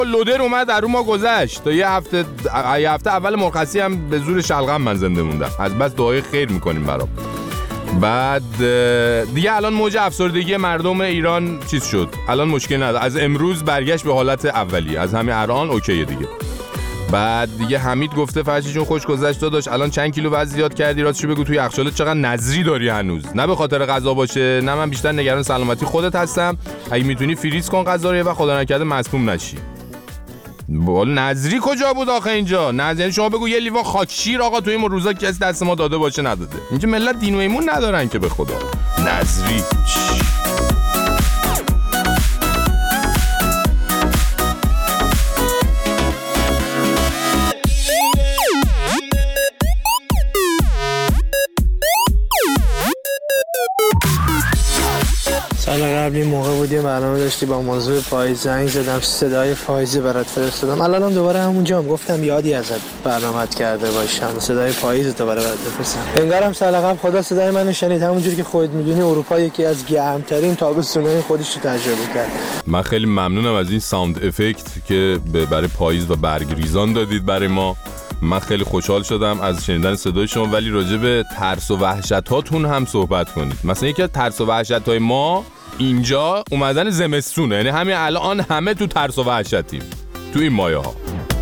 لودر اومد در ما گذشت تا یه هفته اول مرخصی هم به زور شلغم من زنده موندم. از بس دعای خیر میکنیم برام. بعد دیگه الان موج افسردگی مردم ایران چیز شد، الان مشکل نداره، از امروز برگشت به حالت اولی، از همین الان اوکیه دیگه. بعد دیگه حمید گفته فرشی جون خوش گذشت داداش، الان چند کیلو وزن زیاد کردی؟ راستش بگو توی یخچالت چقدر نظری داری هنوز؟ نه به خاطر غذا باشه، نه من بیشتر نگران سلامتی خودت هستم. اگه میتونی فریز کن غذا رو و خدا نکرده مسموم نشی. بول نظری کجا بود آخه اینجا؟ نظری شما بگو یه لیوان خاکشیر آقا توی این روزا کسی دست ما داده باشه نداده. اینجا ملت دین و ایمون ندارن که به خدا. نظری سال قبلی موقع بودی برنامه داشتی با موضوع پاییز، زنگ زدم صدای پاییزی برات فرستادم. الانم دوباره همونجام گفتم یادی ازت برنامه‌ات کرده باشم، صدای پاییز تو برات بفرستم. انگارم سال قبل خدا صدای منو شنید، همونجوری که خودت میدونی اروپا یکی از گرمترین تابستونای خودش رو تجربه کرد. من خیلی ممنونم از این ساوند افکت که برای پاییز و برگریزان دادید برای ما. من خیلی خوشحال شدم از شنیدن صدای شما، ولی راجع به ترس و وحشتاتون هم صحبت کنید. مثلا یکی از ترس و وحشتای ما اینجا اومدن زمستونه، یعنی همین الان همه تو ترس و وحشتیم تو این مایه ها.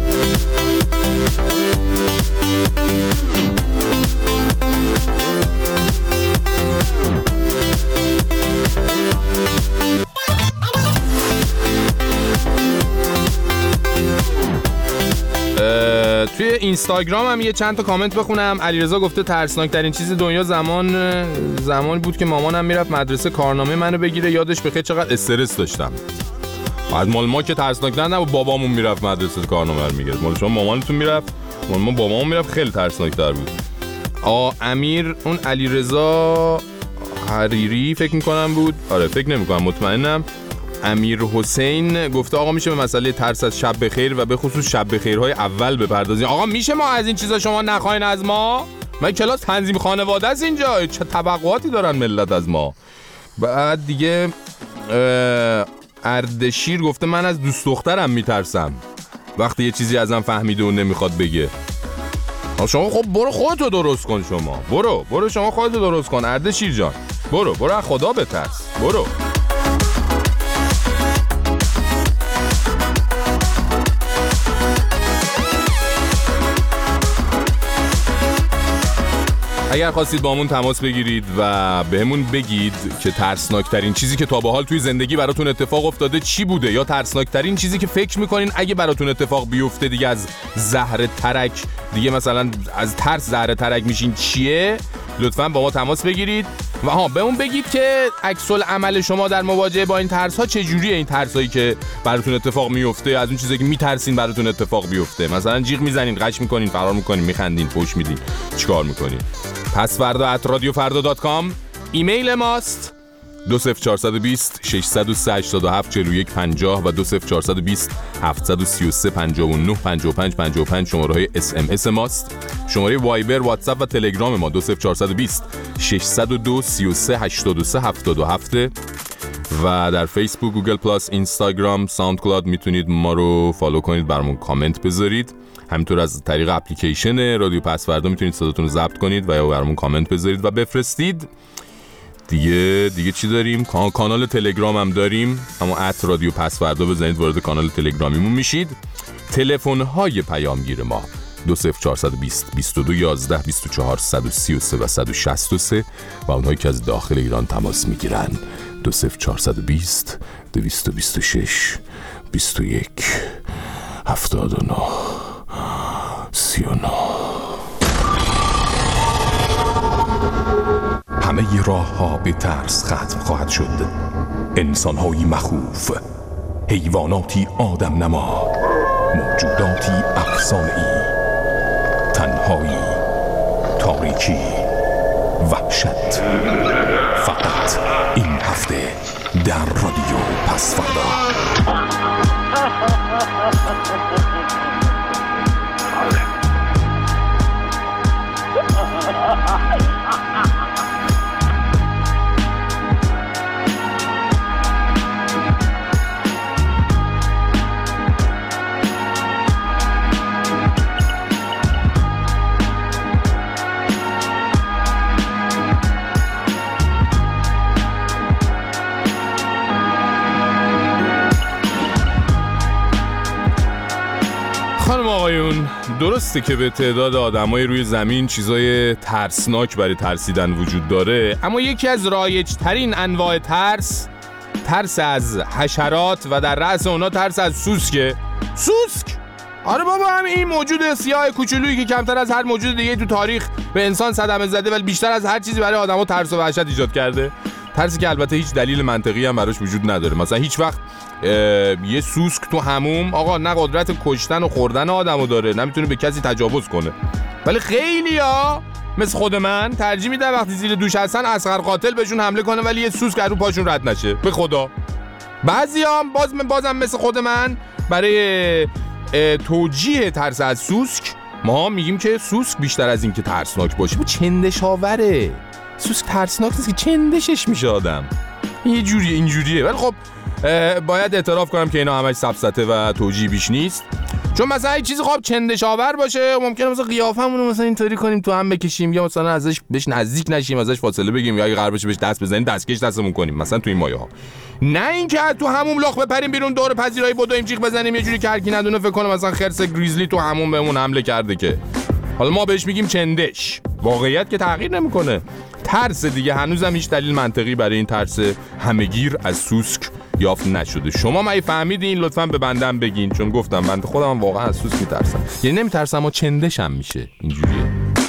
توی اینستاگرام هم یه چند تا کامنت بخونم. علیرضا گفته ترسناک ترین چیز دنیا زمانی بود که مامانم میرفت مدرسه کارنامه منو بگیره، یادش بخیر چقدر استرس داشتم. از مال ما که ترسناک نه بابامون میرفت مدرسه کارنامه رو میگرفت، مال شما مامانتون میرفت، مال ما بابامون میرفت، خیلی ترسناک تر بود. امیر اون علیرضا حریری فکر میکنم بود، آره فکر نمیکنم مطمئنم. امیر حسین گفته آقا میشه به مسئله ترس از شب بخیر و به خصوص شب بخیرهای اول بپردازیم؟ آقا میشه ما از این چیزا شما نخواین از ما؟ من کلاس تنظیم خانواده است اینجا، چه توقعاتی دارن ملت از ما؟ بعد دیگه اردشیر گفته من از دوست دخترم میترسم وقتی یه چیزی ازم فهمیده و نمیخواد بگه. شما خب برو خودتو درست کن، شما برو شما خودتو درست کن اردشیر جان، برو از خدا بترس، برو. اگر خواستید با همون تماس بگیرید و بهمون بگید که ترسناکترین چیزی که تا به حال توی زندگی براتون اتفاق افتاده چی بوده، یا ترسناکترین چیزی که فکر میکنین اگه براتون اتفاق بیفته دیگه از زهر ترک دیگه مثلا از ترس زهر ترک میشین چیه، لطفاً با ما تماس بگیرید و بهمون بگید که عکس العمل شما در مواجهه با این ترس ها چجوریه، این ترسایی که براتون اتفاق میفته، از اون چیزایی که میترسین براتون اتفاق بیفته، مثلا جیغ میزنین، قش میکنین، فرار میکنین، میخندین، فوش میدین، چیکار میکنین؟ pasvarda@radiofarda.com ایمیل ماست 20420 603 87 41 50 و 20420 733 59 55 55 شماره‌های SMS ماست. شماره وایبر، واتساپ و تلگرام ما 20420 602 33 83 77 و در فیسبوک، گوگل پلاس، اینستاگرام، ساوند کلاود میتونید ما رو فالو کنید، برامون کامنت بذارید. همینطور از طریق اپلیکیشن رادیو پسوردا میتونید صداتون رو ضبط کنید و یا برامون کامنت بذارید و بفرستید. دیگه چی داریم؟ کانال تلگرام هم داریم، اما @رادیو پسوردا بزنید وارد کانال تلگرامیمون میشید. تلفن‌های پیامگیر ما 20420 22 11 24 133 و 163 و اونهایی که از داخل ایران تماس میگیرن 20420 226 21 79 39. همه راه ها به ترس ختم خواهد شد. انسان هایی مخوف، حیواناتی آدم نما، موجوداتی افسانه‌ای، تنهایی، تاریکی، وحشت. فقط این هفته در رادیو پسوردا. خانم آقایون، درسته که به تعداد آدمای روی زمین چیزای ترسناک برای ترسیدن وجود داره، اما یکی از رایج ترین انواع ترس از حشرات و در رأس اونا ترس از سوسکه. سوسک؟ آره بابا، همین این موجود سیاه کوچولویی که کمتر از هر موجود دیگه تو تاریخ به انسان صدمه زده ولی بیشتر از هر چیزی برای آدم‌ها ترس و وحشت ایجاد کرده. ترسی که البته هیچ دلیل منطقی هم براش وجود نداره. مثلا هیچ وقت یه سوسک تو حموم آقا نه قدرت کشتن و خوردن آدمو داره، نمیتونه به کسی تجاوز کنه. ولی خیلیا مثل خود من ترجیح میدن وقتی زیر دوش هستن اصغر قاتل بهشون حمله کنه ولی یه سوسک رو پاشون رد نشه. به خدا بعضیام بازم مثل خود من برای توجیه ترس از سوسک ما میگیم که سوسک بیشتر از این که ترسناک باشه و چندش آوره. سوسک ترسناک نیست که چندشش میشه آدم، یه جوریه اینجوریه. ولی خب باید اعتراف کنم که اینا همش سفسطه و توجیه بیش نیست. چون مثلا یه چیزی خب چندش آور باشه ممکنه مثلا قیافمون رو مثلا اینطوری کنیم تو هم بکشیم یا مثلا ازش بهش نزدیک نشیم، ازش فاصله بگیم یا اگه قرار باشه بهش دست بزنیم دستکش دستمون کنیم مثلا تو این مایه ها. نه اینکه تو هموم لاخ بپریم بیرون دور پذیرایی بدویم جیغ بزنیم یه جوری که هر کی ندونه فکر کنه مثلا خرس گریزلی تو هموم بهمون حمله کرده. که حالا ما بهش میگیم چندش، واقعیت که تغییر نمیکنه. ترس دیگه هنوزم هیچ دلیل منطقی برای این ترس همه‌گیر از سوسک یافت نشده. شما مگه فهمیدین؟ لطفاً به بندم بگین، چون گفتم بنده خودم واقعا از سوسک میترسم. یعنی نمیترسم اما چندشم میشه اینجوریه.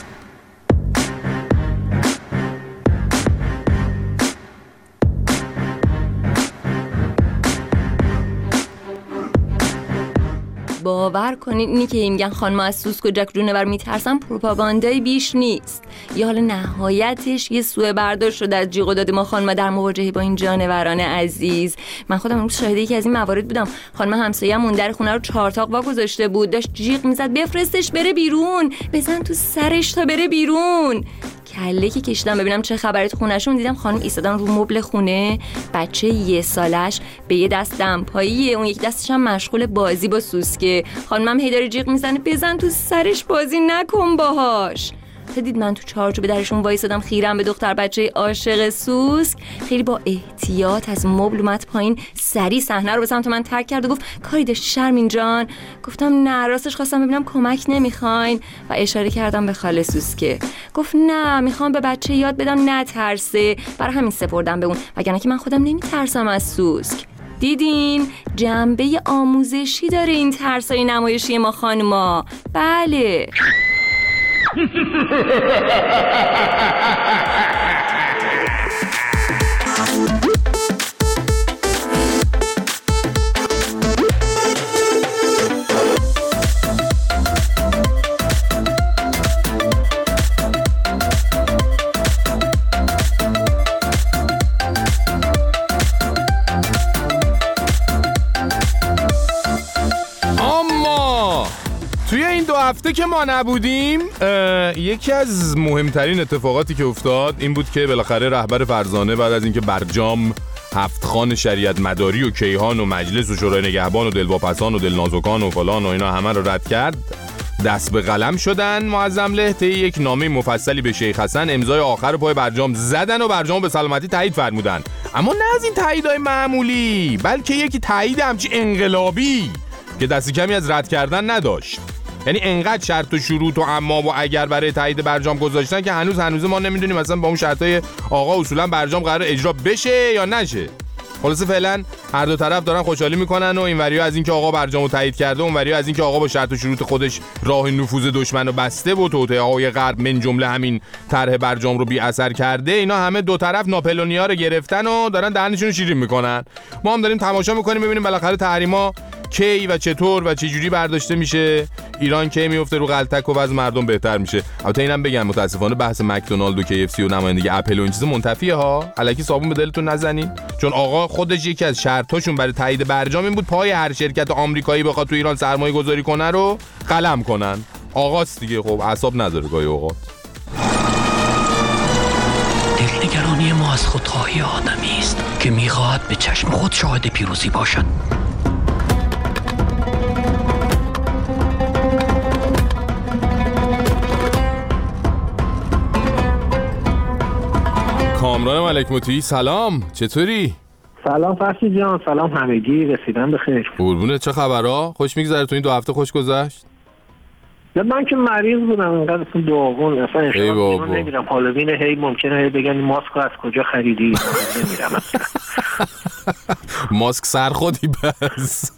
باور کنید اینی که میگن خانم از سوسک و جک جونور میترسن پروپاگاندای بیش نیست. یا حالا نهایتش یه سوء برداشت شده از جیغ و داد ما خانم در مواجهه با این جانوران عزیز. من خودم امروز شاهد یکی از این موارد بودم. خانم همسایه‌مون در خونه رو 4 تاق وا گذاشته بود، داشت جیغ میزد بفرستش بره بیرون، بزن تو سرش تا بره بیرون. کله که کشیدم ببینم چه خبره تو خونه‌شون، دیدم خانم ایستادن رو مبل خونه، بچه 1 سالش به یه دست دمپاییه، اون یک دستش هم مشغول بازی با سوسکه. خانمم هی داره جیغ میزنه بزن تو سرش، بازی نکن باهاش. تا دید من تو چارچوب درشون وایسادم خیرم به دختر بچه عاشق سوسک، خیلی با احتیاط از مبل اومد پایین، سری صحنه رو به سمت من ترک کرد و گفت کاری داشتی شرمین جان؟ گفتم نه، راستش خواستم ببینم کمک نمیخواین و اشاره کردم به خاله سوسکه. گفت نه، میخوام به بچه یاد بدم نترسه، برای همین سپردم به اون، وگرنه که من خودم نمیترسم از سوسک. دیدین؟ جنبه آموزشی داره این ترسای نمایشی ما خانما. بله. توی این 2 هفته که ما نبودیم یکی از مهمترین اتفاقاتی که افتاد این بود که بالاخره رهبر فرزانه بعد از اینکه برجام 7 خان شریعت مداری و کیهان و مجلس و شورای نگهبان و دلواپسان و دلنازکان و فلان و اینا همه رو رد کرد، دست به قلم شدن معظم له طی یک نامه مفصلی به شیخ حسن، امضای آخر پای برجام زدن و برجام به سلامتی تایید فرمودن. اما نه از این تاییدهای معمولی، بلکه یکی تایید همچی انقلابی که دستی کمی از رد کردن نداشت. یعنی انقدر شرط و شروط و اما و اگر برای تایید برجام گذاشتن که هنوز ما نمیدونیم مثلا با اون شرطای آقا اصولا برجام قرار اجرا بشه یا نشه. خلاصه فعلا هر دو طرف دارن خوشحالی میکنن و اینوریو از اینکه آقا برجامو تایید کرده، اونوریو از اینکه آقا با شرط و شروط خودش راه نفوذ دشمنو بسته و توطئه‌های غرب من جمله همین طرح برجام رو بی اثر کرده. اینا همه دو طرف ناپلونیا رو گرفتن و دارن دهنشون رو شیرین میکنن. ما هم داریم تماشا میکنیم ببینیم بالاخره تحریما کی و چطور و چه جوری برداشته میشه، ایران کی میفته رو غلطک و وضع مردم بهتر میشه. البته اینم بگم متاسفانه بحث مکدونالد و KFC و نمایندگی اپل و این چیزا منتفیه ها، الکی صابون به دلتون نزنین، چون آقا خودش یکی از شرطاشون برای تایید برجام این بود پای هر شرکت آمریکایی بخواد تو ایران سرمایه گذاری کنه رو قلم کنن. آقاست دیگه، خب اعصاب نداره گاهی اوقات. دلنگرانی ما از خودخواهی آدمی است که میخواهد به چشم خود شاهد پیروزی باشد. کامران ملک مطیعی سلام، چطوری؟ سلام فرشید جان، سلام همگی، رسیدن بخیر. قربونت، چه خبرها؟ خوش میگذره؟ تو این 2 هفته خوش گذشت؟ من که مریض بودم اینقدر اصلا داغون اصلا اشتباه نمیرم. حالوین هی ممکنه هی بگن ماسک رو از کجا خریدی نمیرم اصلا. ماسک سرخودی بس.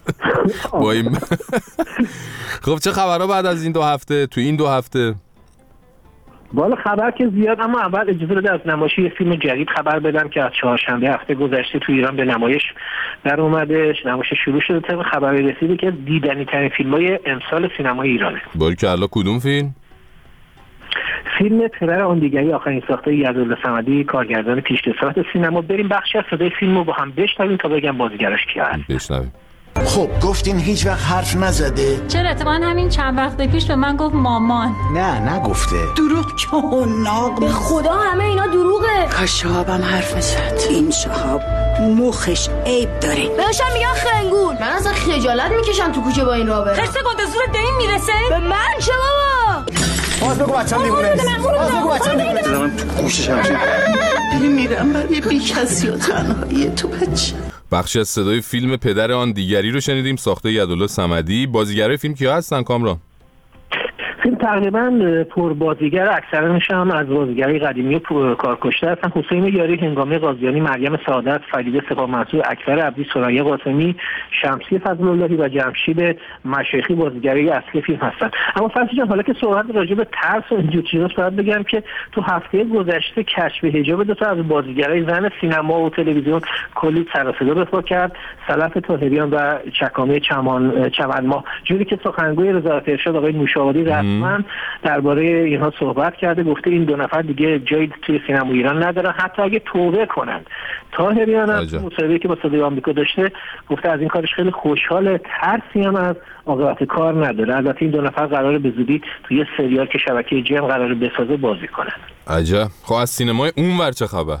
خب چه خبرها بعد از این 2 هفته؟ تو این 2 هفته والا خبر که زیاد، اما اول اجازه بده از نمایش یه فیلم جدید خبر بدم که از چهارشنبه هفته گذشته تو ایران به نمایش در اومدش. نمایش شروع شده. طبق خبری رسیده که دیدنی ترین فیلم‌های امسال سینمای ایرانه. باریکلا. کدوم فیلم؟ فیلم پدر آن دیگری، آخرین ساخته یدالله صمدی، کارگردان پیشکسوت سینما. بریم بخشی از صدای فیلم رو با هم بشنویم تا بگم بازیگراش کیه. بشنویم. خب گفتین هیچ وقت حرف نزده؟ چرا اتفاقا همین چند وقت پیش به من گفت مامان. نه نگفته. دروغ چون به خدا همه اینا دروغه. کاش شهابم حرف میزد. این شهاب مخش عیب داره. بهشم میگن خنگول. من اصلا خجالت میکشم تو کوچه با این راه برم. خرسه گنده زور دین میرسه به من چه بابا؟ باز بگو بچه‌م دیوونه است. من تو گوششم میرم برای بی‌کسی و تنهایی تو بچه. بخشی از صدای فیلم پدر آن دیگری رو شنیدیم، ساخته یدالله صمدی. بازیگرای فیلم کیا هستن کامران؟ فیلم تقریبا پر بازیگر، اکثرانش هم از بازیگرای قدیمی کارکشته هستن. حسین یاری، هنگامه قاضیانی، مریم سعادت، فریده سپاهمنصور، اکبر عبدی، ثریا قاسمی، شمسی فضل اللهی و جمشید مشایخی بازیگرای اصلی فیلم هستن. اما فرض جان حالا که صحبت راجع به ترس و اینجور چیزاست، باید بگم که تو هفته گذشته کشف حجاب 2 تا از بازیگرای زن سینما و تلویزیون کلی سر و صدا به پا کرد. سلف طاهریان و چکامه چمنماه، جوری که سخنگوی وزارت ارشاد آقای موشاوری من درباره اینها صحبت کرده. گفته این 2 نفر دیگه جایی توی سینما ایران ندارن، حتی اگه توبه کنن. طاهریان هم مصاحبه‌ای که با صدای آمریکا داشته گفته از این کارش خیلی خوشحاله، ترسی هم از عاقبت کار نداره. البته این 2 نفر قراره به زودی توی سریال که شبکه جم قراره بسازه بازی کنن. عجب. خب از سینمای اونور چه خبر؟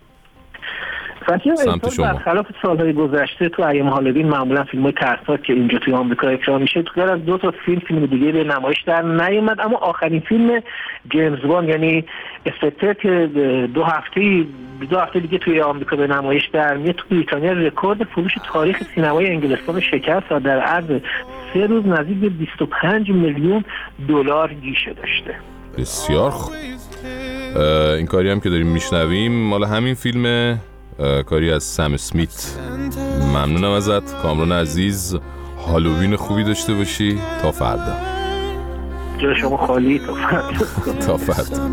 سمت شما برخلاف سالهای گذشته تو ایام هالوین معمولا فیلم‌های ترسناک که اینجا توی آمریکا اکران میشه تو غیر از 2 تا فیلم دیگه به نمایش در نیامد. اما آخرین فیلم جیمز باند یعنی اسپکتر که 2 هفته دیگه توی آمریکا به نمایش در میاد، تو بریتانیا رکورد فروش تاریخ سینمای انگلستان شکست و در عرض 3 روز نزدیک به 25 میلیون دلار گیشه داشته. بسیار خوب. این کاری هم که داریم میشنویم مال همین فیلم، کاری از سم اسمیت. ممنونم ازت کامران عزیز. هالووین خوبی داشته باشی. تا فردا. جای شما خالی. تا فردا.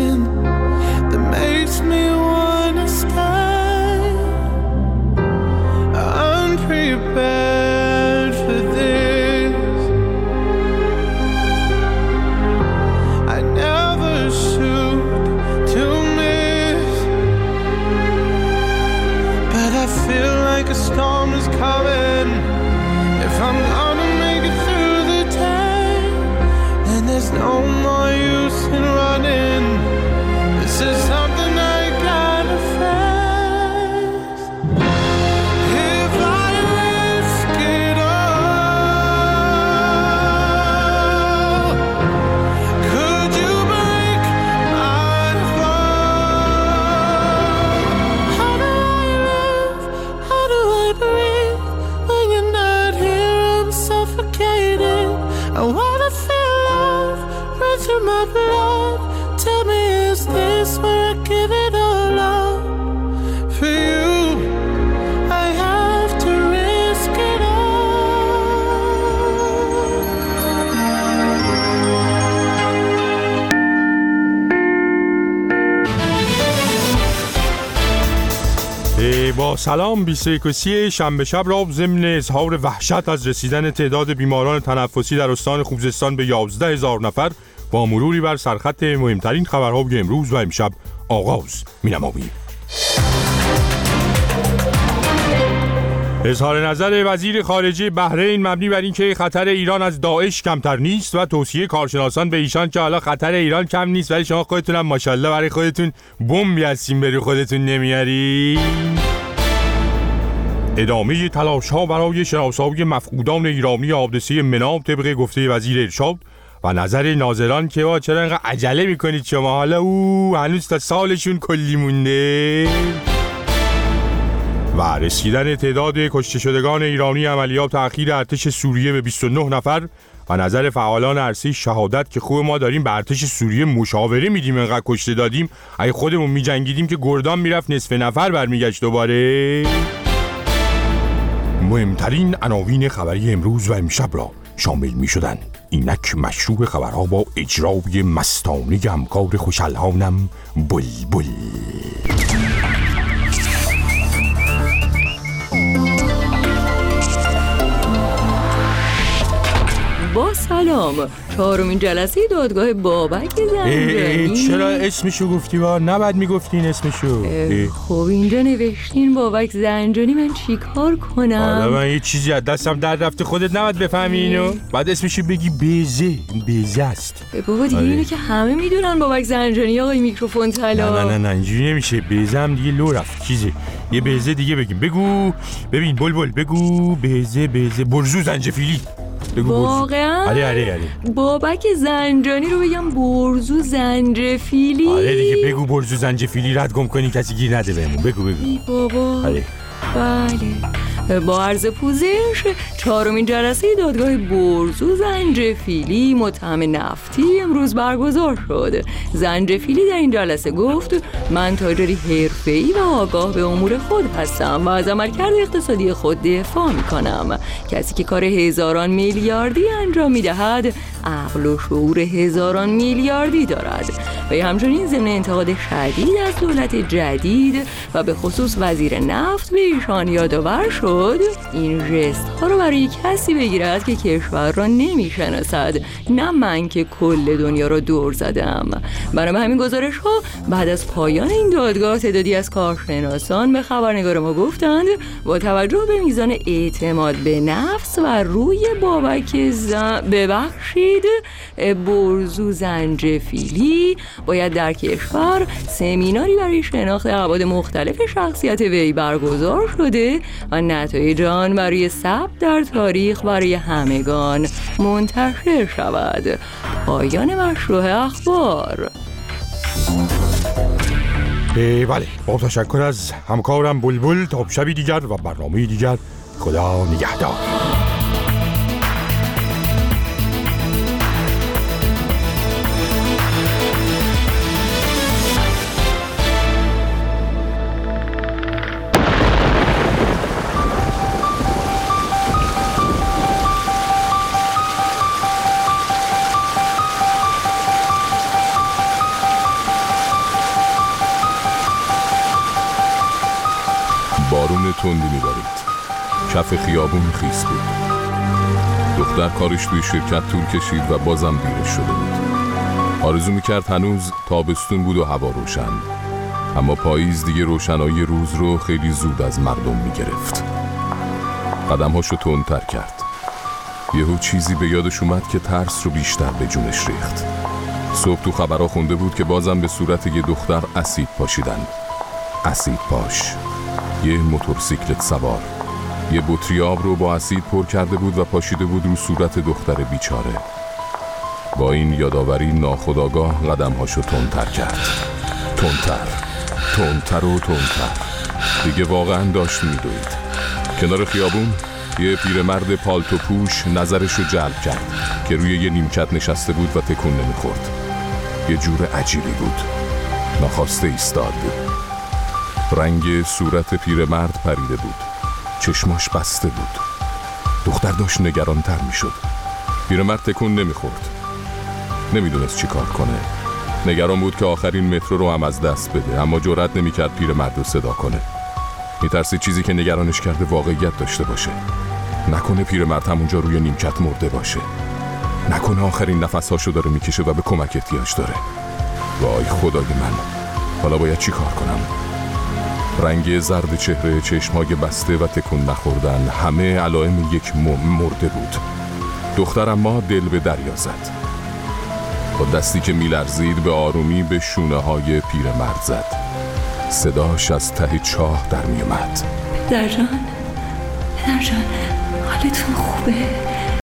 A storm is coming. If I'm gonna make it through the day, then there's no more use in running. This is something I gotta face. If I risk it all, could you break my fall? How do I live? How do I breathe when you're not here? I'm suffocating. I wanna feel love run through my blood. Tell me, is this where I give it all up? For you, I have to risk it با سلام 21 شنبه شب را ضمن اظهار وحشت از رسیدن تعداد بیماران تنفسی در استان خوزستان به 11,000 نفر با مروری بر سرخط مهمترین خبرهای امروز و امشب آغاز می‌نماییم. اظهار نظر وزیر خارجه بحرین مبنی بر اینکه خطر ایران از داعش کمتر نیست و توصیه کارشناسان به ایشان که حالا خطر ایران کم نیست ولی شما خودتون هم ماشاءالله برای خودتون بمبی هستین بری خودتون نمیاری. ادامه تلاش‌ها برای شناسایی مفقودان ایرانی حادثه مناب طبق گفته وزیر ارشاد و نظر ناظران که چرا اینقدر عجله میکنید شما، حالا هنوز تا سالشون کلی مونده. و رسیدن تعداد کشته شدگان ایرانی عملیات اخیر ارتش سوریه به 29 نفر و نظر فعالان عرصه شهادت که خوب ما داریم به ارتش سوریه مشاوره میدیم، انقدر کشته دادیم. اگه خودمون میجنگیدیم که گردان میرفت نصف نفر برمیگشت دوباره. مهمترین عناوین خبری امروز و امشب را شامل میشدن اینک مشروع خبرها با اجرای مستانه همکار خوش‌الحانم بلبل. با سلام، 4مین جلسه دادگاه بابک زنجانی. چرا اسمشو گفتی؟ نباید میگفتین اسمشو. خب اینجا نوشتین بابک زنجانی، من چی کار کنم؟ حالا من یه چیزی از دستم در رفته، خودت نباید بفهمی اینو. بعد اسمشو بگی بیزه است. بابا دیگه اینو که همه میدونن بابک زنجانی آقای میکروفون طلا. نه اینجوری نمیشه. بیزه هم دیگه لو رفت. چیزه یه بیزه دیگه بگیم. بگو ببین بلبل، بگو بیزه برزو زنجفیلی. واقعا؟ آره. بابک زنجانی رو بگم برزو زنجفیلی؟ آره دیگه بگو برزو زنجفیلی، رد گم کنی کسی گیر نده بهمون. بگو ای بابا. آره. بله، با عرض پوزش 4مین جلسه دادگاه برزو زنجفیلی متهم نفتی امروز برگزار شد. زنجفیلی در این جلسه گفت من تاجری حرفه‌ای و آگاه به امور خود هستم و از عملکرد اقتصادی خود دفاع می‌کنم. کسی که کار هزاران میلیاردی انجام می‌دهد عقل و شعور هزاران میلیاردی دارد. و همچنین ضمن انتقاد شدید از دولت جدید و به خصوص وزیر نفت به ایشان یادآور شد این ژست ها رو برای کسی بگیرد که کشور را نمیشناسد، نه من که کل دنیا را دور زدم. برای همین گزارش ها بعد از پایان این دادگاه تعدادی از کارشناسان به خبرنگار ما گفتند با توجه به میزان اعتماد به نفس و روی بابک ببخشید برزو زنجفیلی باید در کشور سمیناری برای شناخت ابعاد مختلف شخصیت وی برگزار شده و نتایج آن برای ثبت در تاریخ برای همگان منتشر شود. پایان مشروع اخبار. بله، با تشکر از همکارم بلبل. تا شبی دیگر و برنامه دیگر، خدا نگهدار. بارون تندی میبارید. کف خیابون خیس بود. دختر کارش توی شرکت طول کشید و بازم دیرش شده بود. آرزو میکرد هنوز تابستون بود و هوا روشن، اما پاییز دیگه روشنایی روز رو خیلی زود از مردم میگرفت. قدمهاشو تندتر کرد. یهو چیزی به یادش اومد که ترس رو بیشتر به جونش ریخت. صبح تو خبرها خونده بود که بازم به صورت یه دختر اسید پاشیدن. اسید پاش، یه موتورسیکلت سوار، یه بطری آب رو با اسید پر کرده بود و پاشیده بود رو صورت دختر بیچاره. با این یادآوری ناخودآگاه قدمهاشو تندتر کرد. تندتر. دیگه واقعا داشت میدوید. کنار خیابون یه پیرمرد پالتو پوش نظرش رو جلب کرد که روی یه نیمکت نشسته بود و تکون نمیخورد. یه جور عجیبی بود. ناخواسته ایستاد. رنگ صورت پیرمرد پریده بود. چشماش بسته بود. دختر داشت نگرانتر میشد. پیرمرد تکون نمیخورد. نمیدونست چی کار کنه. نگران بود که آخرین مترو رو هم از دست بده، اما جرئت نمیکرد پیرمرد رو صدا کنه. میترسید چیزی که نگرانش کرده واقعیت داشته باشه. نکنه پیرمرد همونجا روی نیمکت مرده باشه. نکنه آخرین نفسهاشو داره میکشه و به کمک احتیاج داره. وای خدای من، حالا باید چی کار کنم؟ رنگ زرد چهره، چشمای بسته و تکون نخوردن، همه علائم یک مرده بود. دختر اما دل به دریا زد. با دستی که میلرزید به آرومی به شونه های پیرمرد زد. صداش از ته چاه در میومد. پدرجان، حالتون خوبه؟